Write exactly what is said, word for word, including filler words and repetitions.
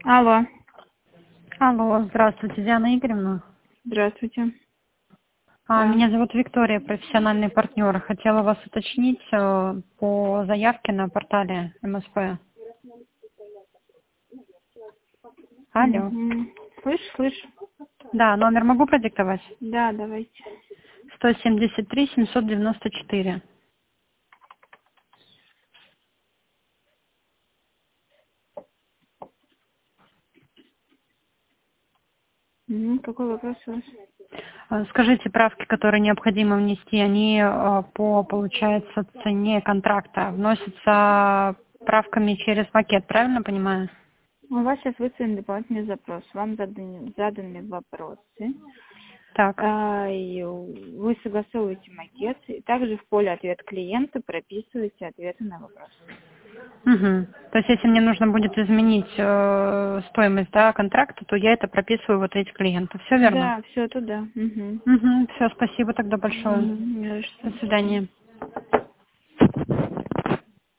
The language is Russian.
Алло. Алло, здравствуйте, Диана Игоревна. Здравствуйте. А, Да. Меня зовут Виктория, профессиональный партнер. Хотела вас уточнить э, по заявке на портале эм эс пэ. Алло. Угу. Слышь, слышь. Да, номер могу продиктовать? Да, давайте. сто семьдесят три семьсот девяносто четыре. Угу. Какой вопрос у вас? Э, Скажите, правки, которые необходимо внести, они э, по, получается, цене контракта вносятся правками через пакет, правильно понимаю? У вас сейчас выставлен дополнительный запрос. Вам заданы, заданы вопросы. Так. А, и вы согласовываете макет. И также в поле «Ответ клиента» прописываете ответы на вопросы. Угу. То есть, если мне нужно будет изменить э, стоимость, да, контракта, то я это прописываю вот эти клиенты. Все верно? Да, все туда. Угу. Угу. Все, спасибо тогда большое. Не за что. До свидания.